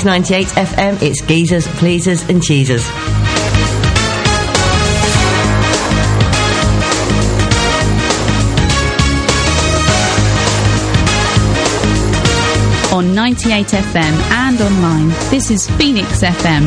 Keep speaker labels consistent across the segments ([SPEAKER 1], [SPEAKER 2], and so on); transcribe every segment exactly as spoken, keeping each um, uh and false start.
[SPEAKER 1] Phoenix ninety-eight F M, it's Geezers, Pleasers and Cheesers.
[SPEAKER 2] On ninety-eight F M and online, this is Phoenix F M.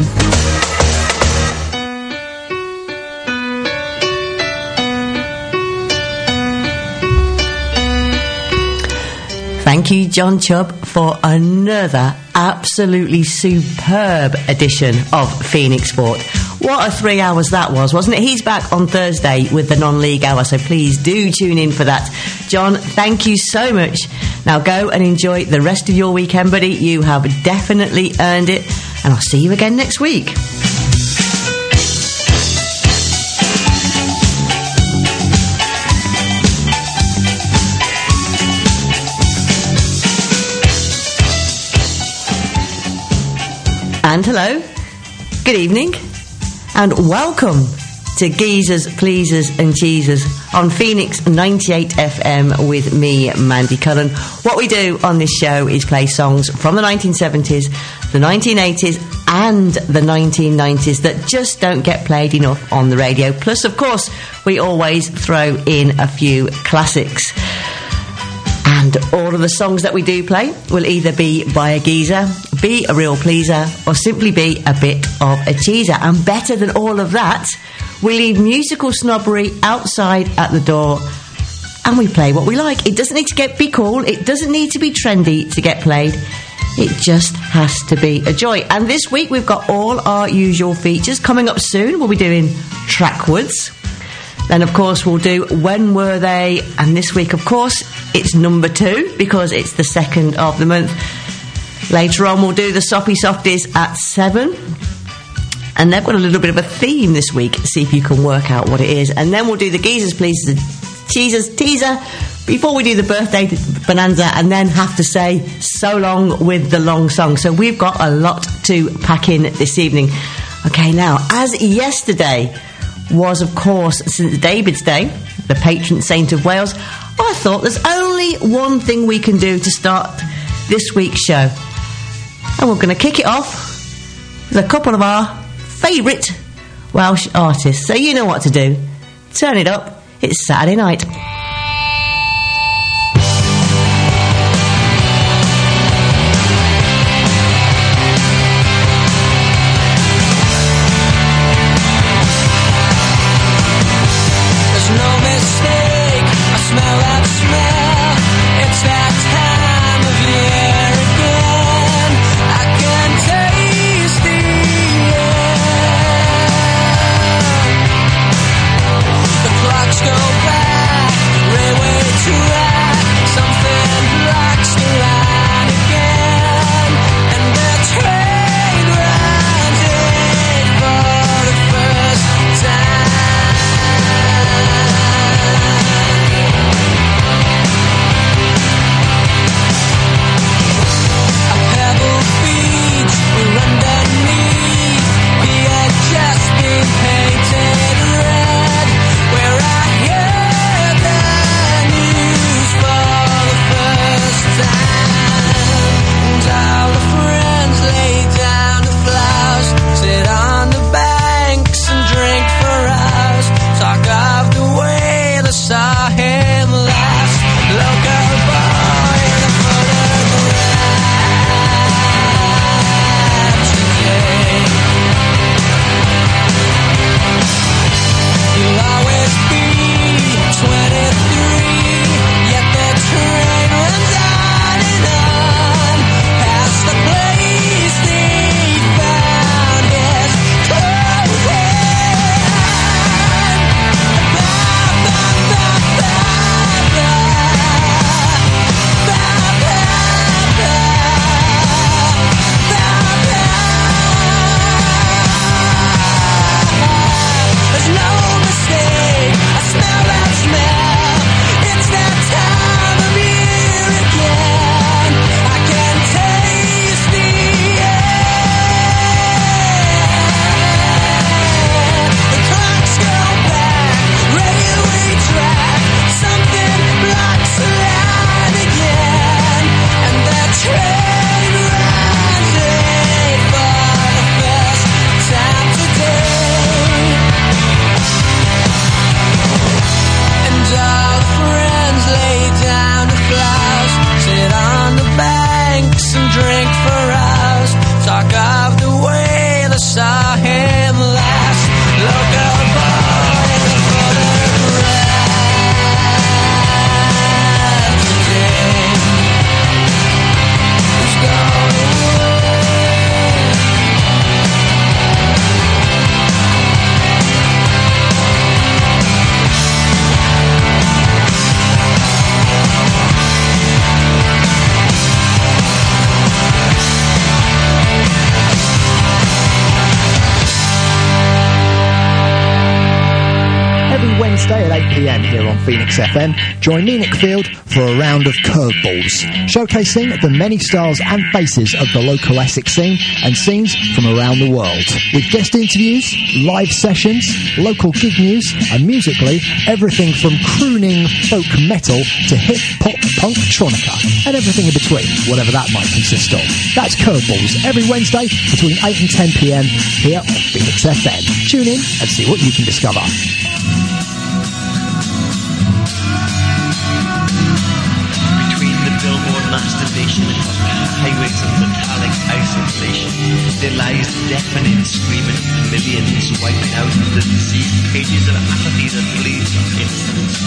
[SPEAKER 1] Thank you, John Chubb, for another absolutely superb edition of Phoenix Sport. What a three hours that was, wasn't it? He's back on Thursday with the non-league hour, so please do tune in for that. John, thank you so much. Now go and enjoy the rest of your weekend, buddy. You have definitely earned it, and I'll see you again next week. And hello, good evening, and welcome to Geezers, Pleasers and Cheesers on Phoenix ninety-eight F M with me, Mandy Cullen. What we do on this show is play songs from the nineteen seventies, the nineteen eighties and the nineteen nineties that just don't get played enough on the radio. Plus, of course, we always throw in a few classics. And all of the songs that we do play will either be by a geezer, be a real pleaser, or simply be a bit of a cheeser. And better than all of that, we leave musical snobbery outside at the door and we play what we like. It doesn't need to get be cool. It doesn't need to be trendy to get played. It just has to be a joy. And this week we've got all our usual features. Coming up soon, we'll be doing Trackwoods. Then, of course, we'll do When Were They? And this week, of course, it's number two because it's the second of the month. Later on, we'll do the Soppy Softies at seven. And they've got a little bit of a theme this week. See if you can work out what it is. And then we'll do the Geezers, Pleasers and Cheesers teaser before we do the birthday bonanza and then have to say so long with the long song. So we've got a lot to pack in this evening. Okay, now, as yesterday was, of course, Saint David's Day, the patron saint of Wales, I thought there's only one thing we can do to start this week's show. And we're going to kick it off with a couple of our favourite Welsh artists. So you know what to do. Turn it up. It's Saturday night.
[SPEAKER 3] Go back. Wednesday at eight p m here on Phoenix F M, join me, Nick Field, for a round of curveballs, showcasing the many styles and faces of the local Essex scene and scenes from around the world. With guest interviews, live sessions, local gig news, and musically, everything from crooning folk metal to hip-hop punk-tronica, and everything in between, whatever that might consist of. That's Curveballs, every Wednesday between eight and ten p m here on Phoenix F M. Tune in and see what you can discover.
[SPEAKER 4] Between the billboard masturbation across highways of metallic isolation, there lies the deafening screaming of millions, wiping out the diseased pages of apathy that bleeds our innocence.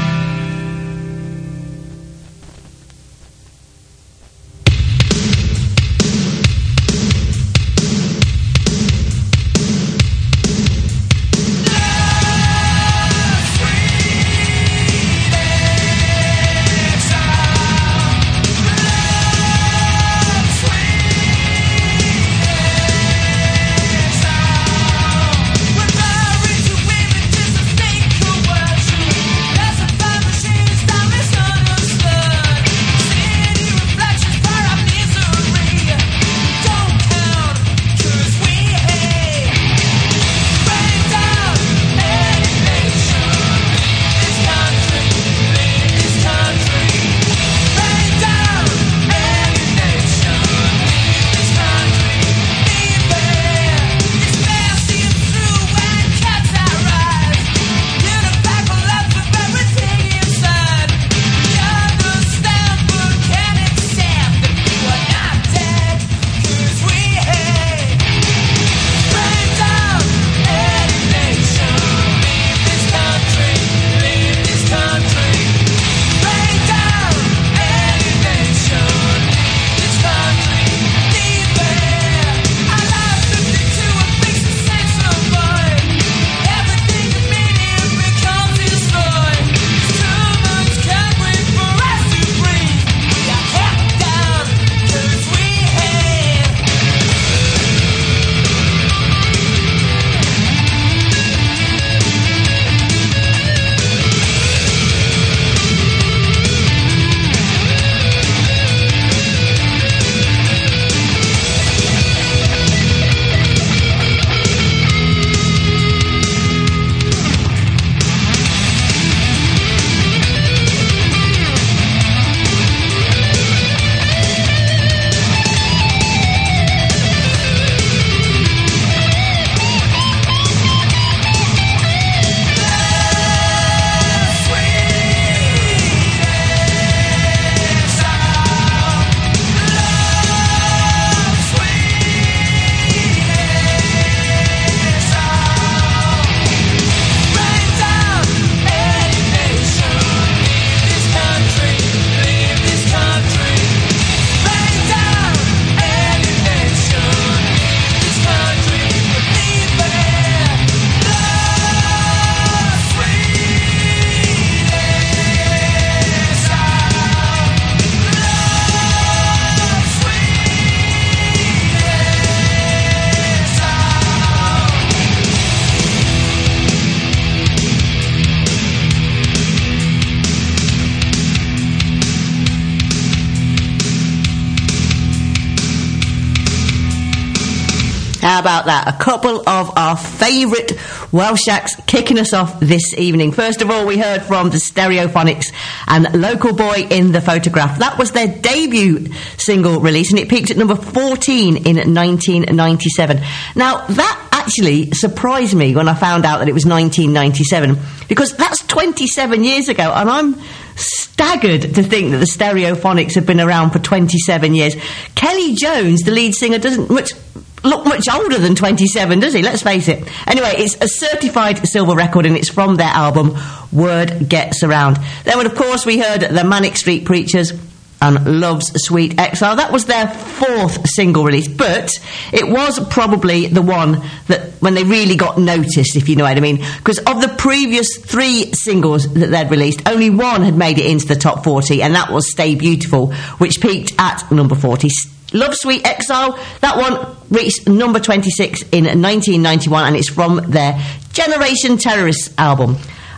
[SPEAKER 1] How about that? A couple of our favourite Welsh acts kicking us off this evening. First of all, we heard from the Stereophonics and Local Boy in the Photograph. That was their debut single release, and it peaked at number fourteen in nineteen ninety-seven. Now, that actually surprised me when I found out that it was nineteen ninety-seven, because that's twenty-seven years ago, and I'm staggered to think that the Stereophonics have been around for twenty-seven years. Kelly Jones, the lead singer, doesn't much look much older than twenty-seven, does he? Let's face it. Anyway, it's a certified silver record, and it's from their album Word Gets Around. Then, of course, we heard the Manic Street Preachers and Love's Sweet Exile. That was their fourth single release, but it was probably the one that when they really got noticed, if you know what I mean, because of the previous three singles that they'd released, only one had made it into the top forty, and that was Stay Beautiful, which peaked at number forty. Love Sweet Exile, that one reached number twenty-six in nineteen ninety-one, and it's from their Generation Terrorists album.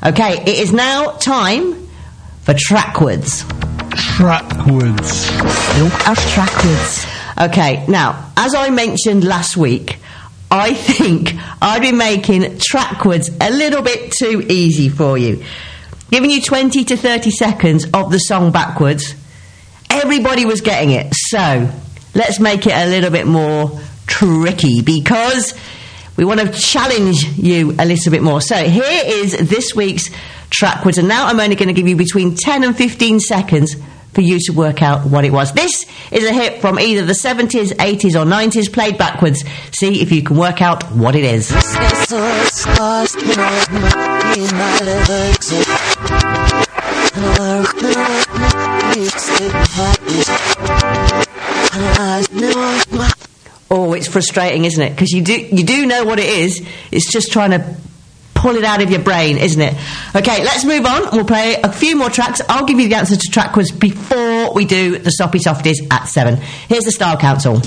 [SPEAKER 1] Okay, it is now time for Trackwards.
[SPEAKER 3] Trackwards.
[SPEAKER 1] Our Trackwards. Okay, now, as I mentioned last week, I think I'd be making Trackwards a little bit too easy for you. Giving you twenty to thirty seconds of the song backwards. Everybody was getting it, so let's make it a little bit more tricky because we want to challenge you a little bit more. So here is this week's Trackwards, and now I'm only going to give you between ten and fifteen seconds for you to work out what it was. This is a hit from either the seventies, eighties or nineties, played backwards. See if you can work out what it is. Oh, it's frustrating, isn't it? Because you do you do know what it is. It's just trying to pull it out of your brain, isn't it? Okay, let's move on. We'll play a few more tracks. I'll give you the answer to Trackwards before we do the Soppy Softies at seven. Here's the Style Council.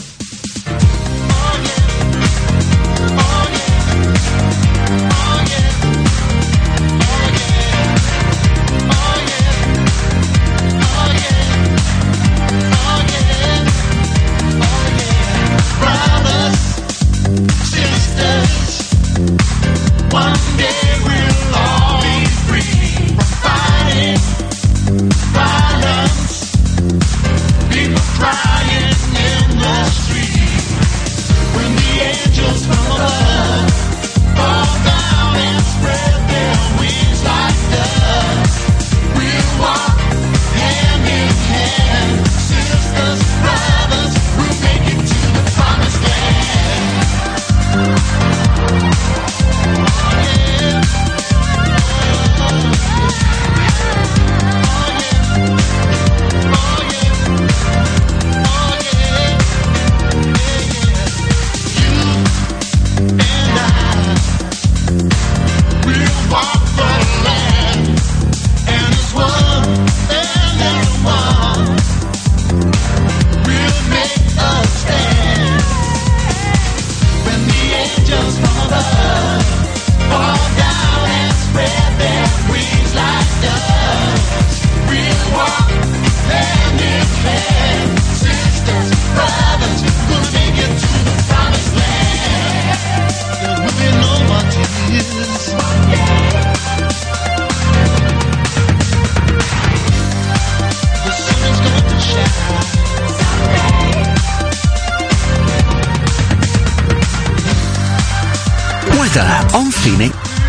[SPEAKER 5] On Phoenix.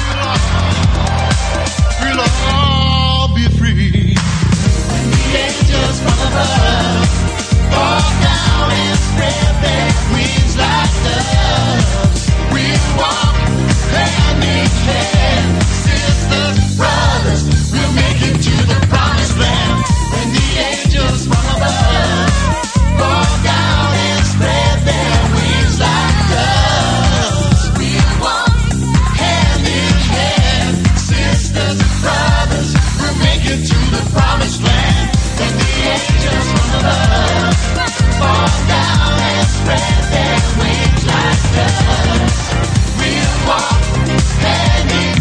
[SPEAKER 6] We'll all be free. When the angels from above fall down and spread their wings like doves, we'll walk hand in hand. Sisters, brothers, we'll make it to the promised land. When the angels from above fall down and spread their wings like doves, we'll walk hand in hand. Sisters and brothers, we'll make it to the promised land. When the angels from above fall down and spread their wings like doves, we'll walk hand in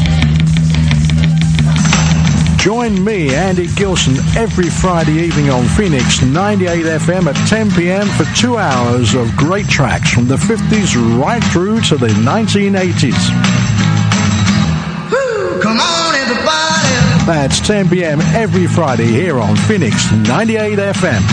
[SPEAKER 6] hand.
[SPEAKER 7] Join me, Andy Gilson, every Friday evening on Phoenix ninety-eight F M at ten p m for two hours of great tracks from the fifties right through to the nineteen eighties.
[SPEAKER 6] Come on, everybody.
[SPEAKER 7] That's ten p m every Friday here on Phoenix ninety-eight F M.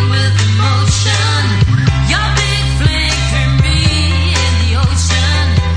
[SPEAKER 8] Your big fling threw me in the ocean.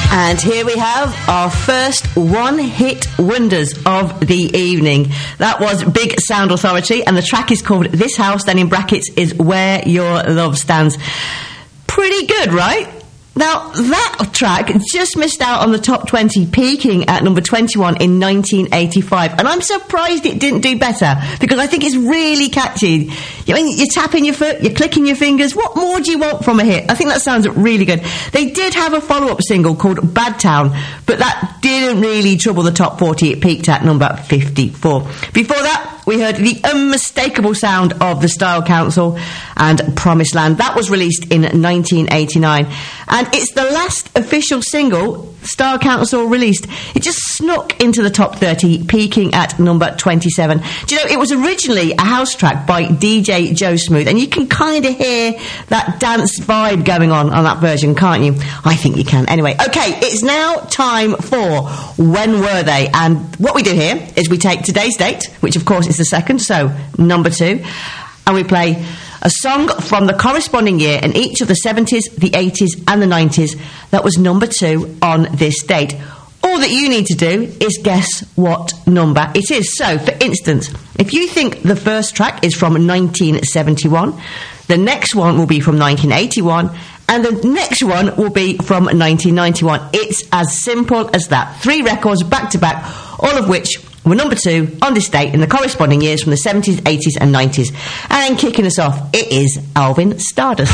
[SPEAKER 1] And here we have our first one-hit wonders of the evening. That was Big Sound Authority, and the track is called This House, then in brackets is Where Your Love Stands. Pretty good, right? Now, that track just missed out on the top twenty, peaking at number twenty-one in nineteen eighty-five. And I'm surprised it didn't do better, because I think it's really catchy. I mean, you're tapping your foot, you're clicking your fingers. What more do you want from a hit? I think that sounds really good. They did have a follow-up single called Bad Town, but that didn't really trouble the top forty. It peaked at number fifty-four. Before that, we heard the unmistakable sound of the Style Council and Promised Land. That was released in nineteen eighty-nine. And it's the last official single Style Council released. It just snuck into the top thirty, peaking at number twenty-seven. Do you know, it was originally a house track by D J Joe Smooth, and you can kind of hear that dance vibe going on on that version, can't you? I think you can. Anyway, okay, it's now time for When Were They? And what we do here is we take today's date, which of course is the second, so number two, and we play a song from the corresponding year in each of the seventies, the eighties and the nineties that was number two on this date. All that you need to do is guess what number it is. So, for instance, if you think the first track is from nineteen seventy-one, the next one will be from nineteen eighty-one, and the next one will be from nineteen ninety-one. It's as simple as that. Three records back to back, all of which were number two on this date in the corresponding years from the seventies, eighties and nineties. And kicking us off, it is Alvin Stardust.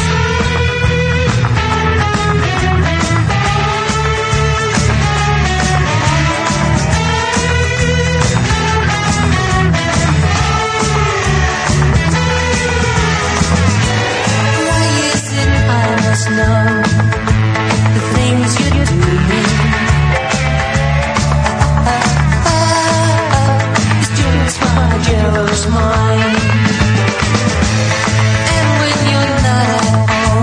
[SPEAKER 8] Why is it I must know the things you do? Jealous mind, and when you're not at home,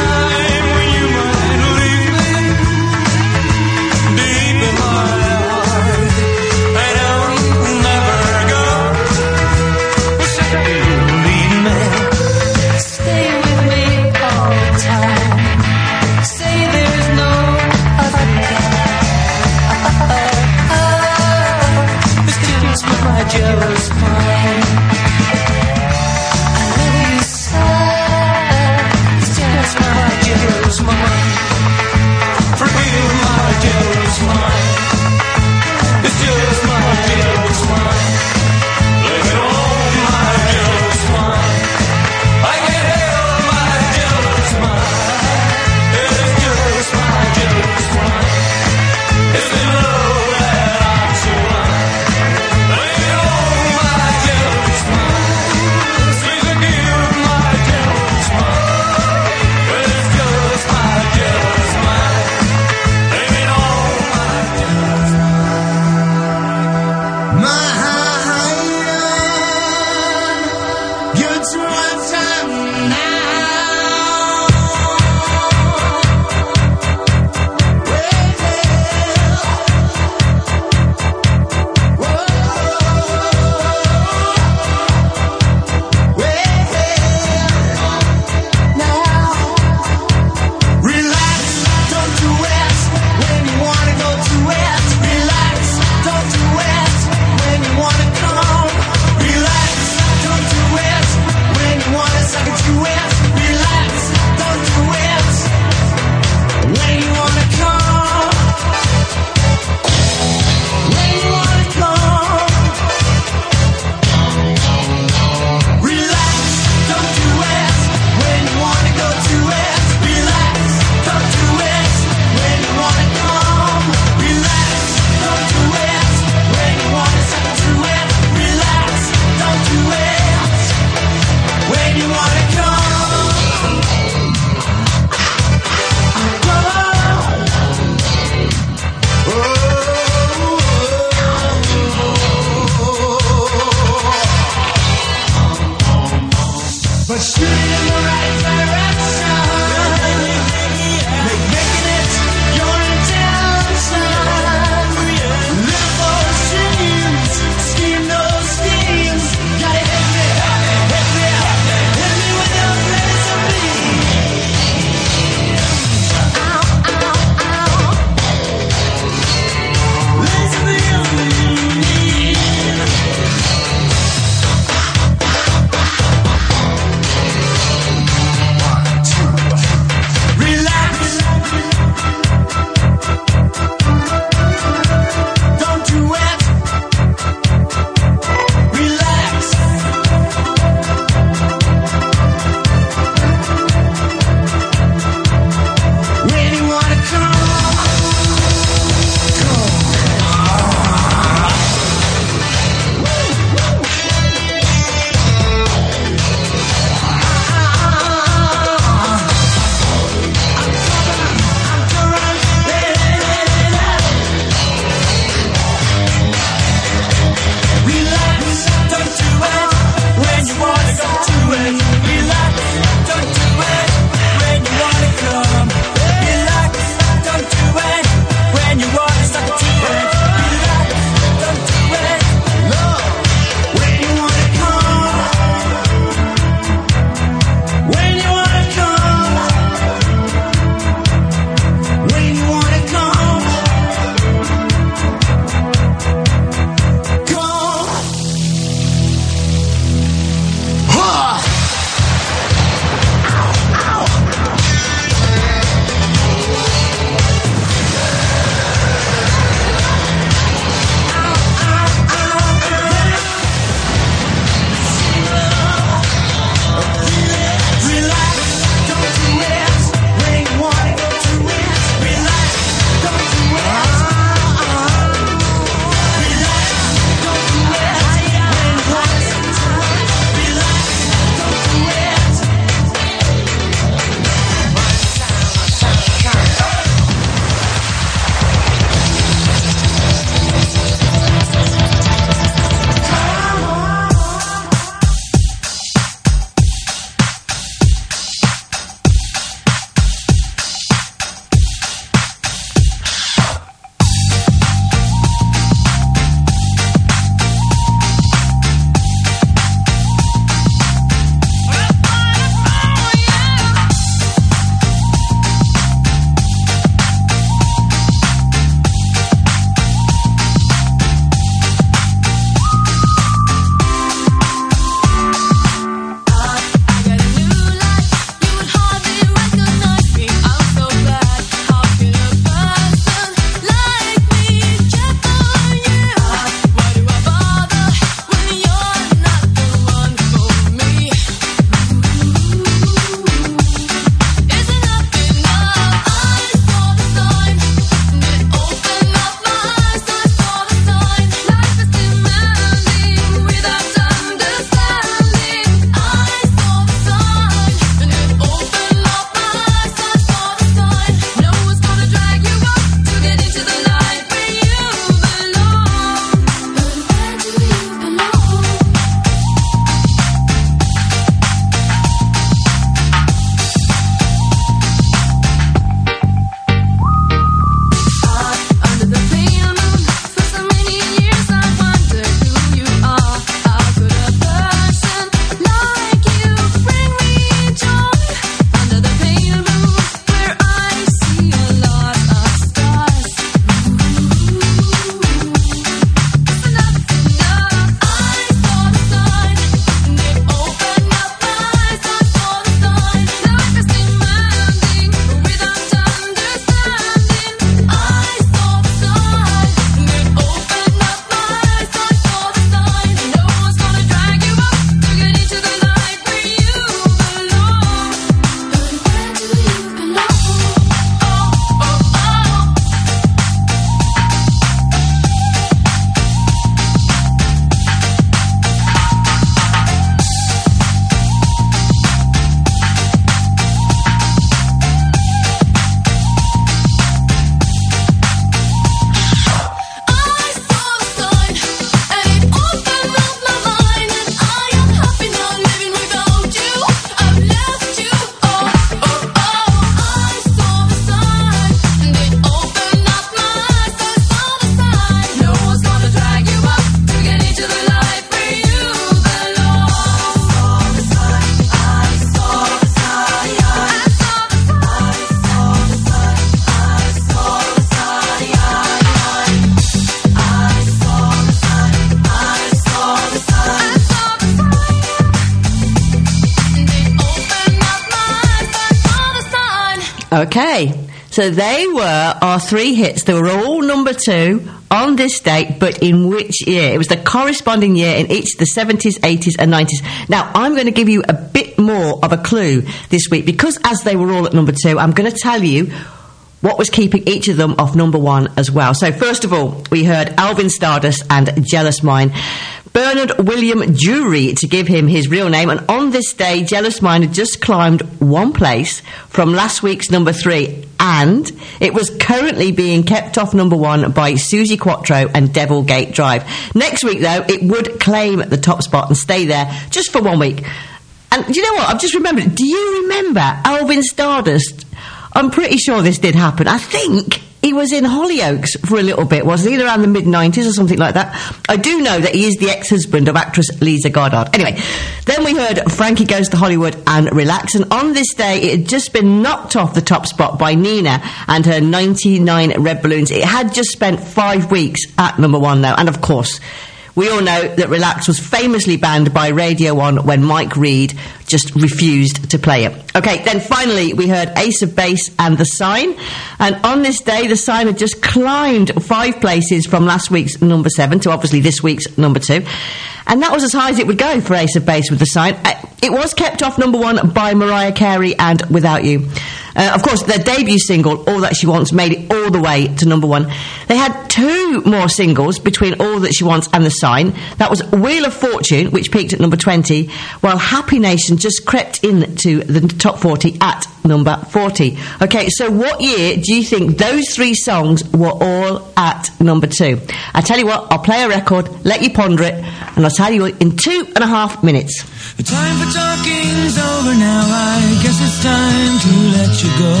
[SPEAKER 1] Okay, so they were our three hits. They were all number two on this date, but in which year? It was the corresponding year in each of the seventies, eighties and nineties. Now, I'm going to give you a bit more of a clue this week, because as they were all at number two, I'm going to tell you what was keeping each of them off number one as well. So first of all, we heard Alvin Stardust and Jealous Mind. Bernard William Drury, to give him his real name, and on this day, Jealous Mind had just climbed one place from last week's number three, and it was currently being kept off number one by Susie Quattro and Devil Gate Drive. Next week, though, it would claim the top spot and stay there just for one week. And do you know what? I've just remembered. Do you remember Alvin Stardust? I'm pretty sure this did happen. I think he was in Hollyoaks for a little bit, wasn't he? Around the mid nineties or something like that. I do know that he is the ex-husband of actress Lisa Goddard. Anyway, then we heard Frankie Goes to Hollywood and Relax, and on this day it had just been knocked off the top spot by Nina and her ninety-nine Red Balloons. It had just spent five weeks at number one, though, and of course, we all know that Relax was famously banned by Radio one when Mike Reed just refused to play it. Okay, then finally we heard Ace of Base and The Sign, and on this day The Sign had just climbed five places from last week's number seven to obviously this week's number two, and that was as high as it would go for Ace of Base with The Sign. It was kept off number one by Mariah Carey and Without You. Uh, of course, their debut single, All That She Wants, made it all the way to number one. They had two more singles between All That She Wants and The Sign. That was Wheel of Fortune, which peaked at number twenty, while Happy Nation just crept into the top forty at number forty. Okay, so what year do you think those three songs were all at number two? I tell you what, I'll play a record, let you ponder it, and I'll tell you in two and a half minutes.
[SPEAKER 9] The time for talking's over now. I guess it's time to let you go.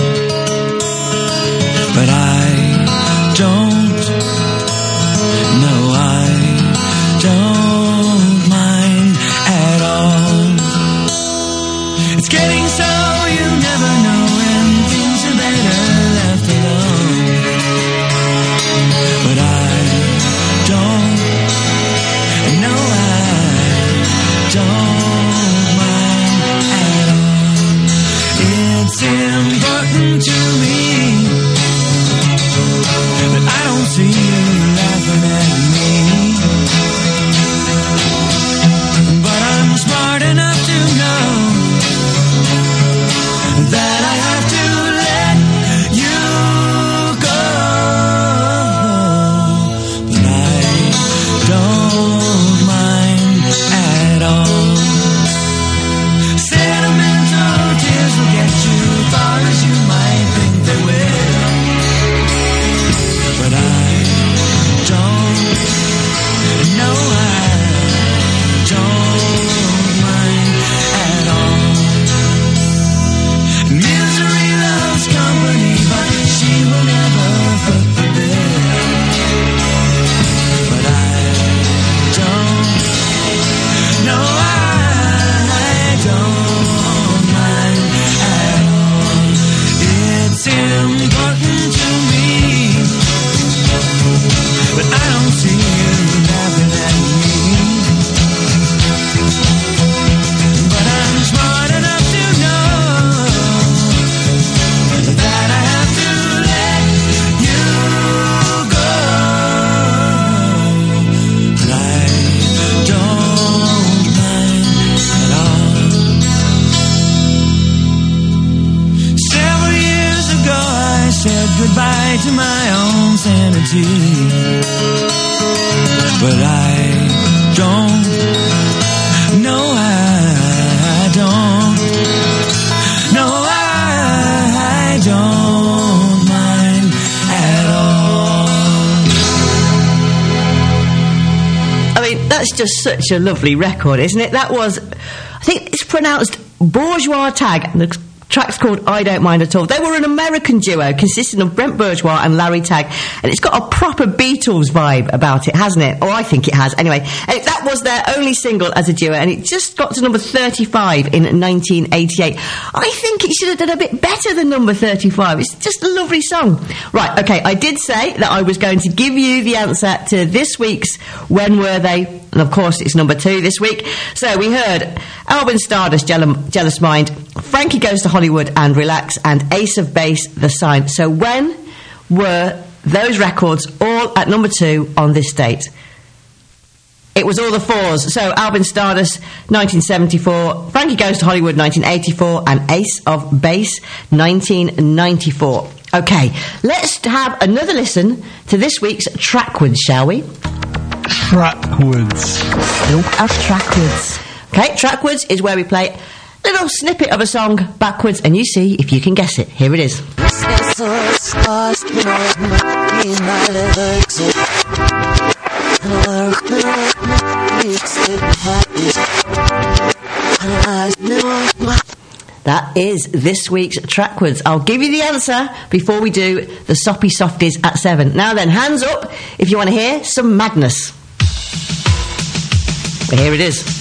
[SPEAKER 9] But I don't, no, I don't mind at all. It's getting so you never know when things are better left alone. But I don't, no, I don't mind at all. It's important to me that I don't see you laughing at me. But I'm smart enough to know that I have to let you go. But I don't mind at all. Sentimental tears will get you far as you might think they will. But I don't, no, I don't mind at all. Misery loves company, but she will never foot the bill. But I don't, no, I don't mind at all. It's important to me, but I don't see you laughing at me. But I'm smart enough to know that I have to let you go. But I don't mind at all. Several years ago I said goodbye to my own sanity. But I don't, no, I don't, no, I don't mind at all.
[SPEAKER 1] I mean, that's just such a lovely record, isn't it? That was, I think it's pronounced Bourgeois Tag, and the track's called I Don't Mind At All. They were an American duo consisting of Brent Bourgeois and Larry Tagg, and it's got a proper Beatles vibe about it, hasn't it? Or I think it has. Anyway, and that was their only single as a duo, and it just got to number thirty-five in nineteen eighty-eight. I think it should have done a bit better than number thirty-five. It's just a lovely song. Right, okay, I did say that I was going to give you the answer to this week's When Were They? And of course, it's number two this week. So we heard Alvin Stardust, Jealous Mind, Frankie Goes to Hollywood, Hollywood and Relax, and Ace of Base, The Sign. So when were those records all at number two on this date? It was all the fours. So Alvin Stardust, nineteen seventy-four, Frankie Goes to Hollywood, nineteen eighty-four, and Ace of Base, nineteen ninety-four. Okay, let's have another listen to this week's Trackwards, shall we?
[SPEAKER 7] Trackwards.
[SPEAKER 1] Look at Trackwards. Okay, Trackwards is where we play a little snippet of a song backwards, and you see if you can guess it. Here it is. That is this week's Trackwards. I'll give you the answer before we do the Soppy Softies at seven. Now then, hands up if you want to hear some madness. But here it is.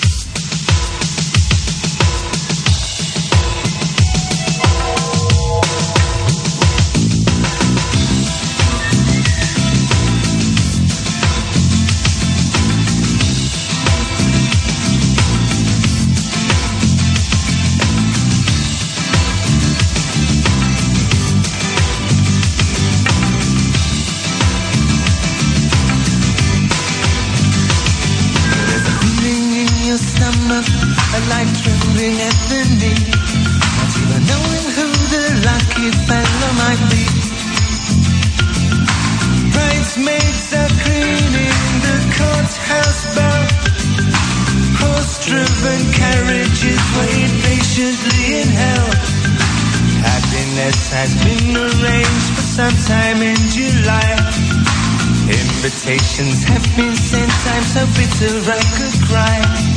[SPEAKER 9] Invitations have been sent, I'm so bitter I could cry.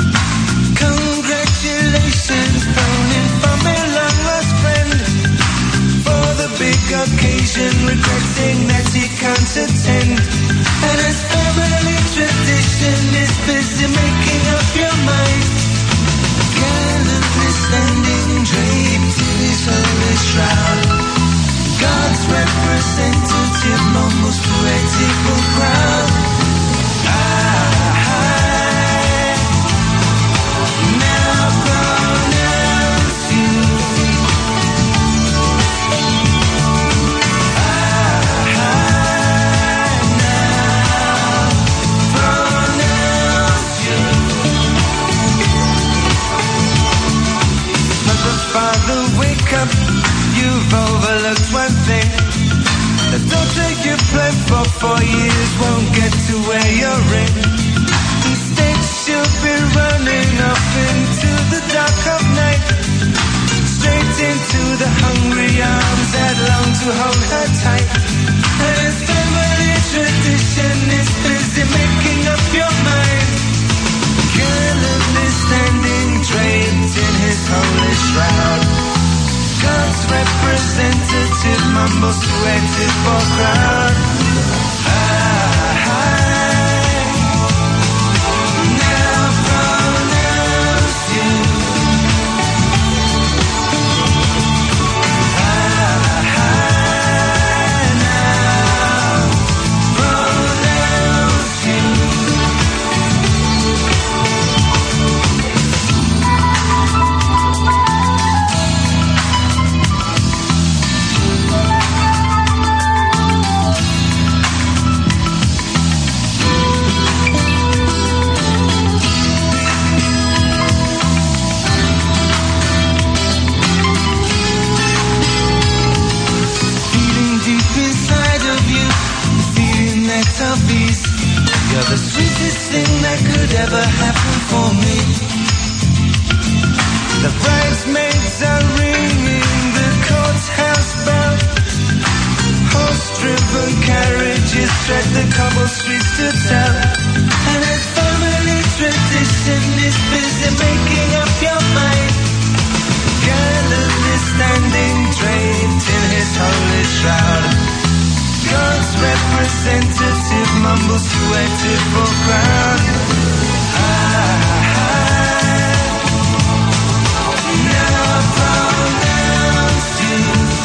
[SPEAKER 9] Congratulations, phoning from a long lost friend. For the big occasion, regretting that he can't attend. And as family tradition is busy making up your mind, gallantly standing draped in his holy shroud, God's representative mumbles to a tearful crowd. I now pronounce you. I now pronounce you. Mother, father, wake up. You've overlooked one thing. The daughter you planned for four years won't get to wear your ring. Instead she'll be running off into the dark of night, straight into the hungry arms that long to hold her tight. And as family tradition is busy making up your mind, gallantly standing draped in his holy shroud, God's representative mumbles to a tearful crowd. I now pronounce you. I now pronounce you. You're the sweetest thing that could ever happen for me. The bridesmaids are ringing the courthouse bell. Horse-driven carriages tread the cobble streets to tell. And as family tradition is busy making up your mind, gallantly standing draped in his holy shroud, God's representative mumbles to a tearful crowd. I now pronounce you.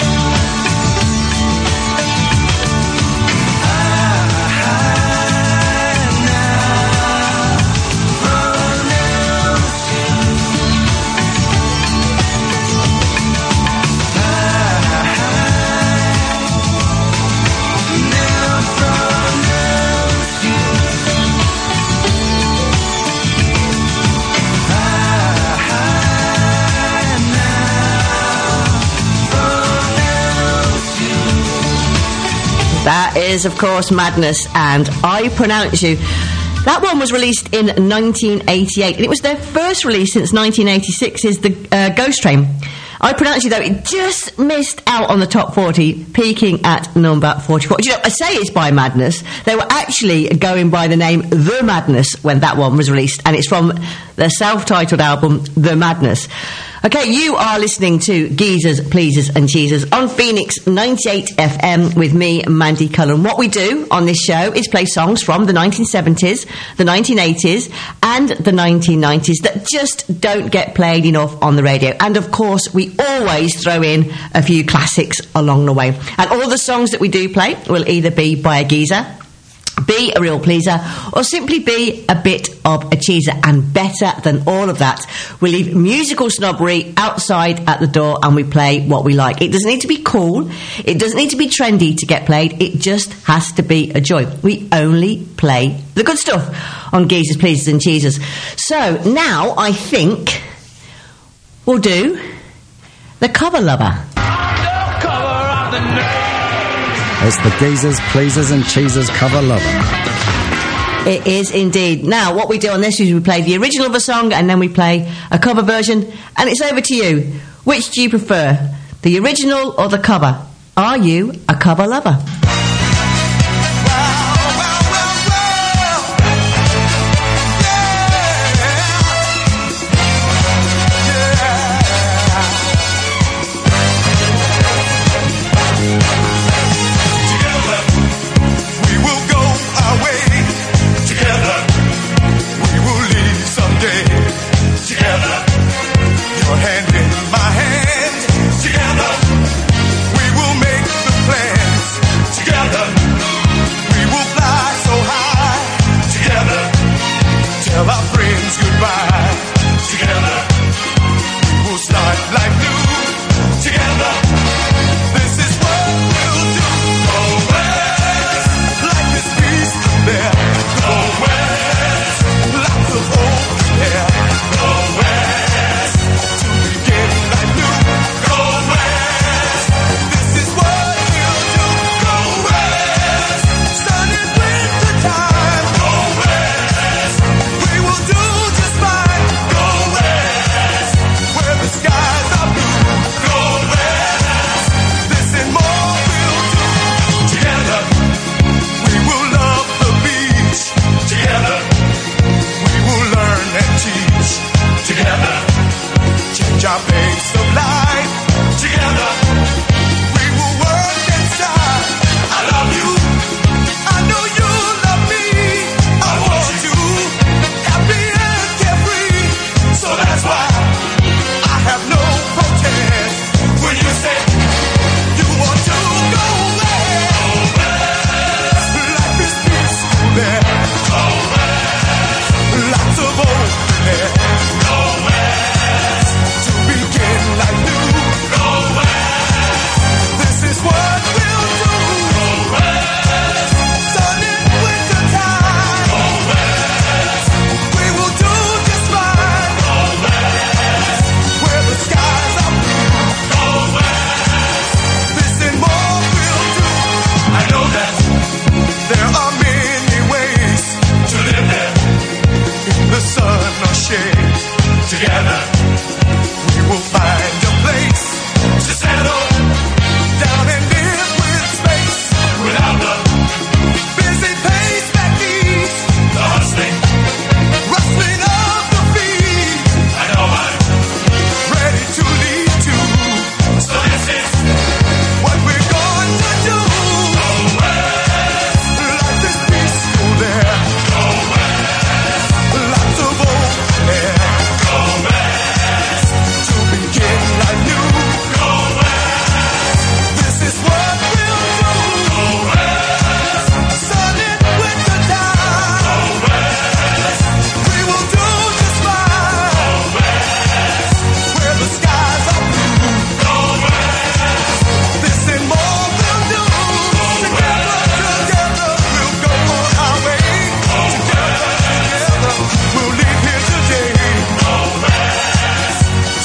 [SPEAKER 9] I now pronounce you.
[SPEAKER 1] That is, of course, Madness, and I Pronounce You. That one was released in nineteen eighty-eight, and it was their first release since nineteen eighty-six, is the uh, Ghost Train. I Pronounce You, though, it just missed out on the top forty, peaking at number forty-four. Do you know, I say it's by Madness. They were actually going by the name The Madness when that one was released, and it's from their self-titled album, The Madness. Okay, you are listening to Geezers, Pleasers and Cheesers on Phoenix ninety-eight F M with me, Mandy Cullen. What we do on this show is play songs from the nineteen seventies, the nineteen eighties and the nineteen nineties that just don't get played enough on the radio. And of course, we always throw in a few classics along the way. And all the songs that we do play will either be by a geezer, be a real pleaser, or simply be a bit of a cheeser. And better than all of that, we leave musical snobbery outside at the door and we play what we like. It doesn't need to be cool, it doesn't need to be trendy to get played, it just has to be a joy. We only play the good stuff on Geezers, Pleasers and Cheesers. So now I think we'll do the Cover Lover.
[SPEAKER 10] It's the Geezers, Pleasers and Cheesers Cover Lover.
[SPEAKER 1] It is indeed. Now, what we do on this is we play the original of a song and then we play a cover version, and it's over to you. Which do you prefer, the original or the cover? Are you a cover lover?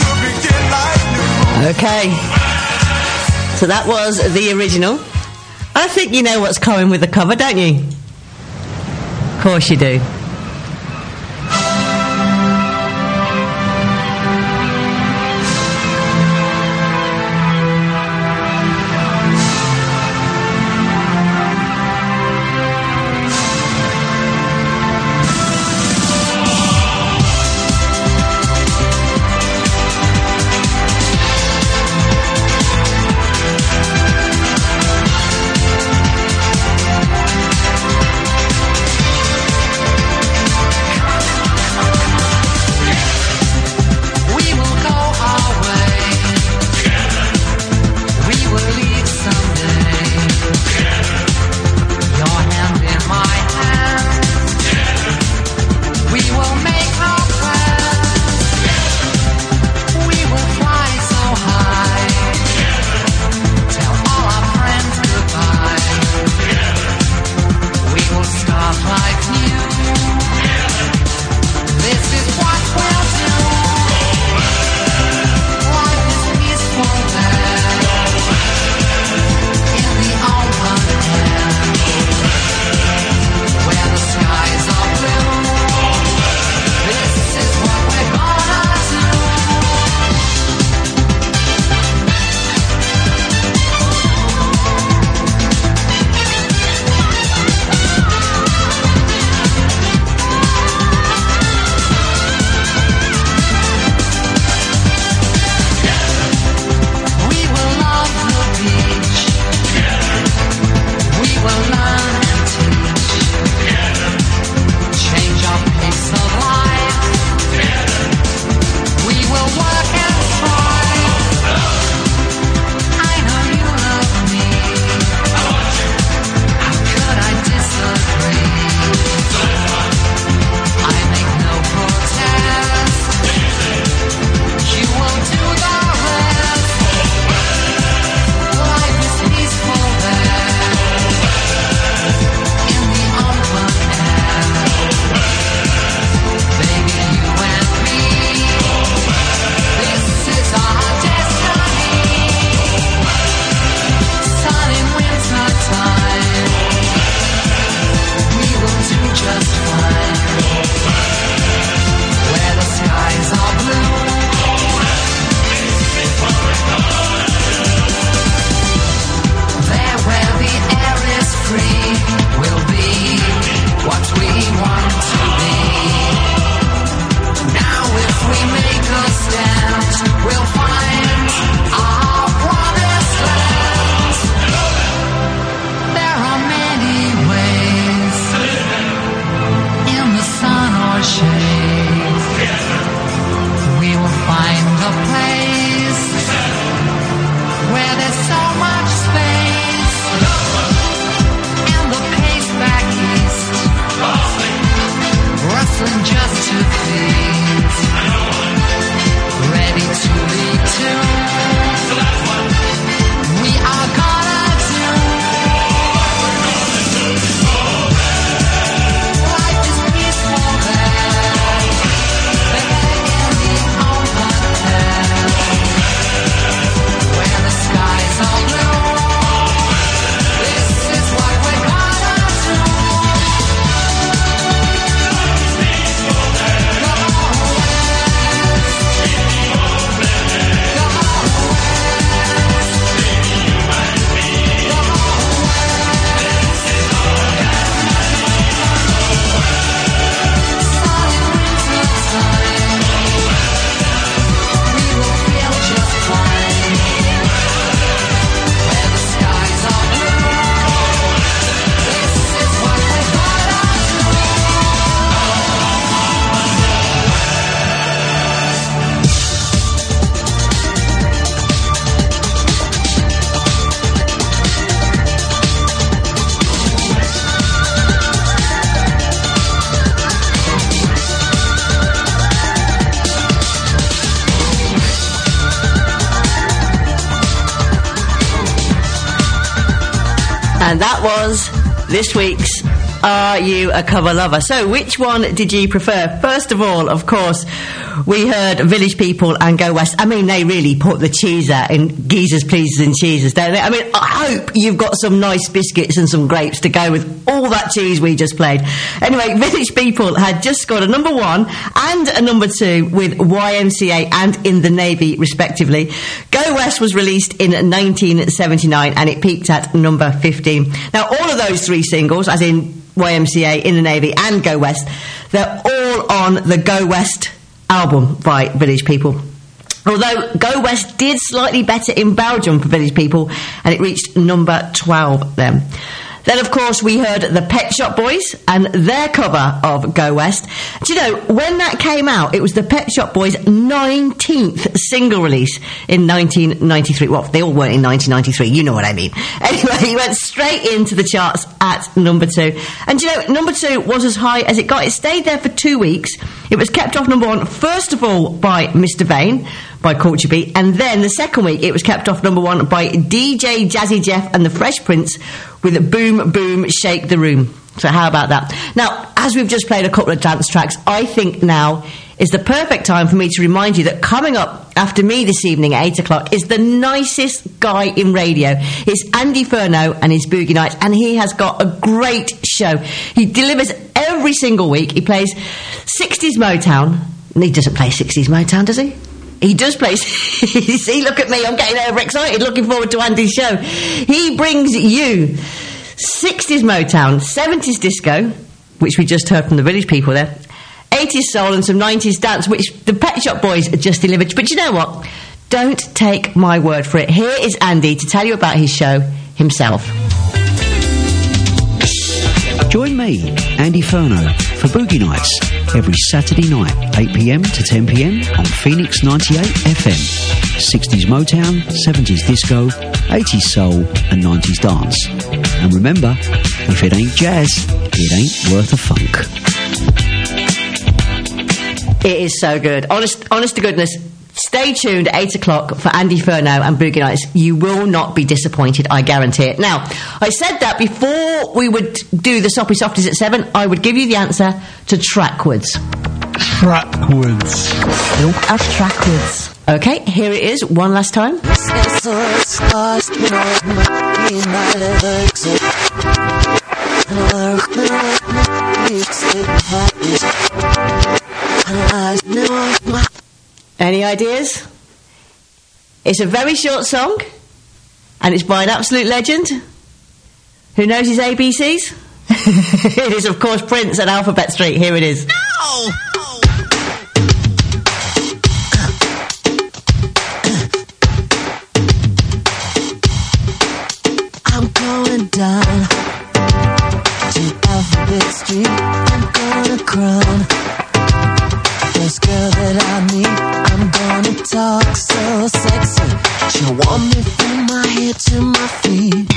[SPEAKER 1] Okay, so that was the original I think you know what's coming with the cover, don't you? Of course you do. And that was this week's Are You a Cover Lover? So which one did you prefer? First of all, of course, we heard Village People and Go West. I mean, they really put the cheese out in Geezers, Pleasers and Cheesers, don't they? I mean, I hope you've got some nice biscuits and some grapes to go with all that cheese we just played. Anyway, Village People had just scored a number one and a number two with Y M C A and In the Navy, respectively. Go West was released in nineteen seventy-nine and it peaked at number fifteen. Now, all of those three singles, as in Y M C A, In the Navy and Go West, they're all on the Go West album by Village People. Although Go West did slightly better in Belgium for Village People, and it reached number twelve then. Then, of course, we heard the Pet Shop Boys and their cover of Go West. Do you know, when that came out, it was the Pet Shop Boys' nineteenth single release in nineteen ninety-three. Well, they all weren't in nineteen ninety-three, you know what I mean. Anyway, he went straight into the charts at number two. And do you know, number two was as high as it got. It stayed there for two weeks. It was kept off number one, first of all, by Mister Vane, by Culture Beat, and then the second week it was kept off number one by D J Jazzy Jeff and the Fresh Prince with Boom Boom Shake the Room. So how about that? Now, as we've just played a couple of dance tracks, I think now is the perfect time for me to remind you that coming up after me this evening at eight o'clock is the nicest guy in radio. It's Andy Furno and his Boogie Nights, and he has got a great show. He delivers every single week. He plays sixties Motown. He doesn't play sixties Motown, does he? He does play... See, look at me, I'm getting overexcited, looking forward to Andy's show. He brings you sixties Motown, seventies disco, which we just heard from the Village People there, eighties soul and some nineties dance, which the Pet Shop Boys just delivered. But you know what? Don't take my word for it. Here is Andy to tell you about his show himself.
[SPEAKER 5] Join me, Andy Furno, for Boogie Nights every Saturday night, eight p m to ten p m on Phoenix ninety-eight F M. sixties Motown, seventies disco, eighties soul and nineties dance. And remember, if it ain't jazz, it ain't worth a funk.
[SPEAKER 1] It is so good. Honest, honest to goodness. Stay tuned at eight o'clock for Andy Furno and Boogie Nights. You will not be disappointed, I guarantee it. Now, I said that before we would do the Soppy Softies at seven, I would give you the answer to Trackwards.
[SPEAKER 7] Trackwards.
[SPEAKER 1] At Trackwards. Okay, here it is, one last time. Any ideas? It's a very short song, and it's by an absolute legend. Who knows his A B Cs? It is, of course, Prince at Alphabet Street. Here it is.
[SPEAKER 6] No! I'm going down to Alphabet Street. I'm gonna crown this girl that I meet. I'm gonna talk so sexy. She'll want me from my head to my feet.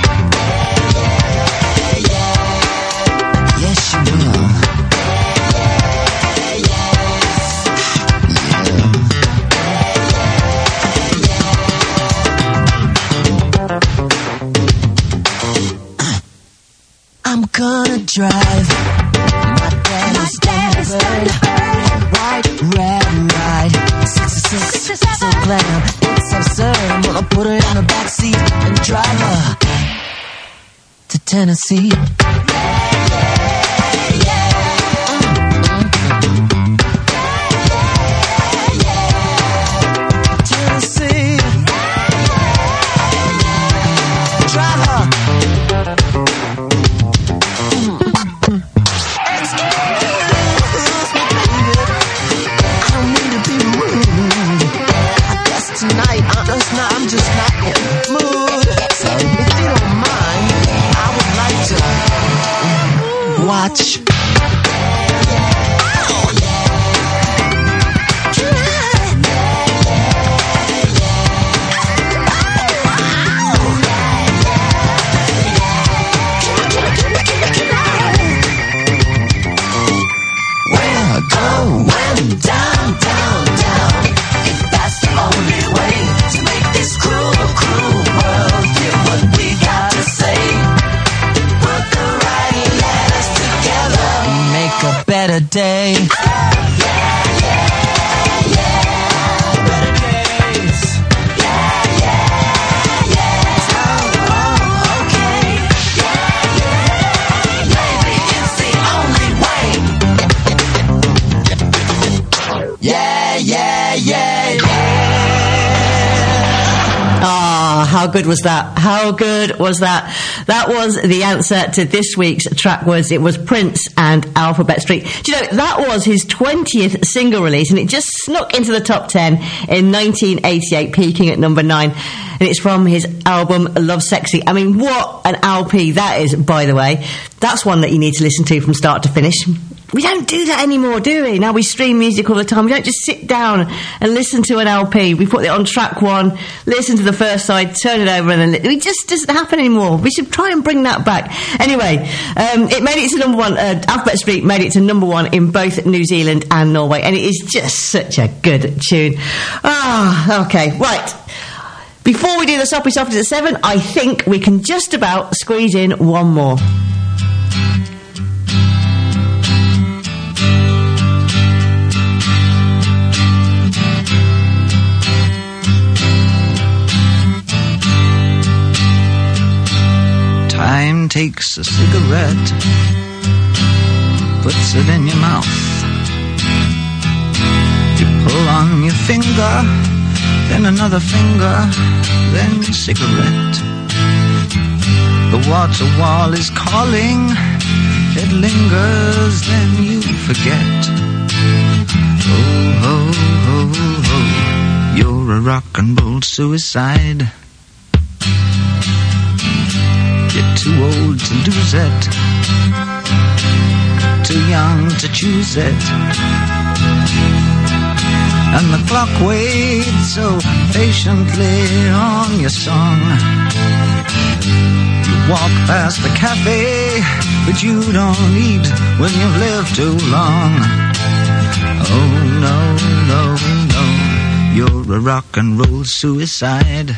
[SPEAKER 6] Yeah, yeah, yes, she will. I'm gonna drive my daddy's Thunderbird, white, red, ride, sixty-six, so glam, it's absurd. I'm gonna put her in the backseat and drive her to Tennessee. Tennessee, drive her. Tonight, I'm just not, I'm just not in the mood. So if you don't mind, I would like to watch. We're going down, down, down. If that's the only way to make this cruel, cruel world hear what we got to say. Put the right letters together, make a better day. Yeah, yeah, yeah.
[SPEAKER 1] how good was that? How good was that? That was the answer to this week's track words. It was Prince and Alphabet Street. Do you know, that was his twentieth single release, and it just snuck into the top ten in nineteen eighty-eight, peaking at number nine. And it's from his album Love Sexy. I mean, what an L P that is, by the way. That's one that you need to listen to from start to finish. We don't do that anymore, do we? Now we stream music all the time. We don't just sit down and listen to an L P. We put it on track one, listen to the first side, turn it over, and then li- it just doesn't happen anymore. We should try and bring that back. Anyway, um, it made it to number one. Uh, Alphabet Street made it to number one in both New Zealand and Norway, and it is just such a good tune. Ah, okay, right. Before we do the Soppy Softies at seven, I think we can just about squeeze in one more.
[SPEAKER 11] Time takes a cigarette, puts it in your mouth. You pull on your finger, then another finger, then cigarette. The water wall is calling, it lingers, then you forget. Oh, oh, oh, oh, you're a rock and roll suicide. You're too old to lose it, too young to choose it. And the clock waits so patiently on your song. You walk past the cafe, but you don't eat when you've lived too long. Oh no, no, no, you're a rock and roll suicide.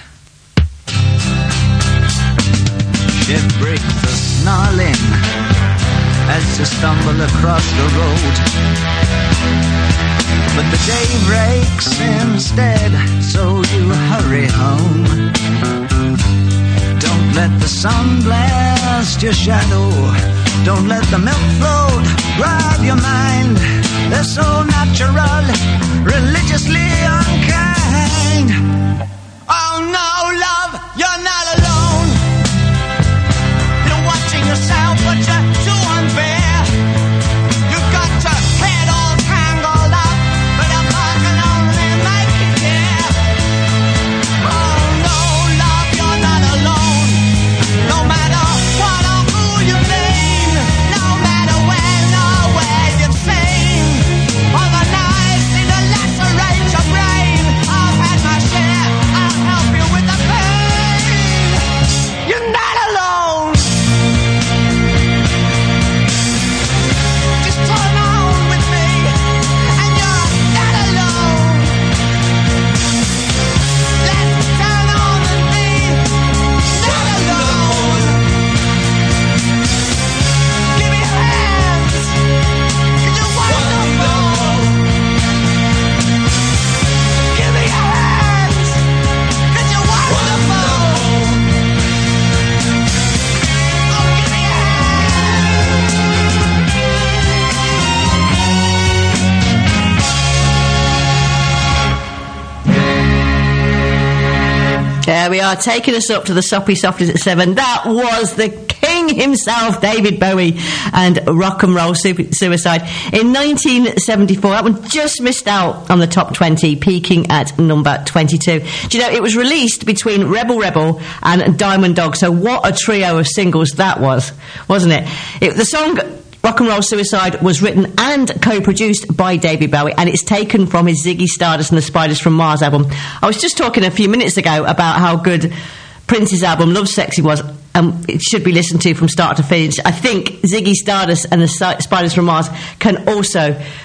[SPEAKER 11] Shit break the snarling as you stumble across the road. But the day breaks instead, so you hurry home. Don't let the sun blast your shadow. Don't let the milk float rob your mind. They're so natural, religiously unkind. Oh no, love, you're not alone. You're watching yourself, but you're too unfair. You've got your head all tangled up, but a heart can only make it clear. Oh no, love, you're not alone. No matter what or who you mean, no matter when or where you've seen, all the knives need to lacerate your brain. I've had my share, I'll help you with the pain. You're not alone. Just turn on with me, and you're not alone. Let's turn on and be not alone. Give me your hands, 'cause you're wonderful. Give me your hands, 'cause you're wonderful. Oh, give me your
[SPEAKER 1] There we are, taking us up to the Soppy Softies at seven. That was the king himself, David Bowie, and Rock and Roll Su- Suicide. In nineteen seventy-four, that one just missed out on the top twenty, peaking at number twenty-two. Do you know, it was released between Rebel Rebel and Diamond Dog, so what a trio of singles that was, wasn't it? it the song Rock and Roll Suicide was written and co-produced by David Bowie, and it's taken from his Ziggy Stardust and the Spiders from Mars album. I was just talking a few minutes ago about how good Prince's album Love Sexy was, and um, it should be listened to from start to finish. I think Ziggy Stardust and the Si- Spiders from Mars can also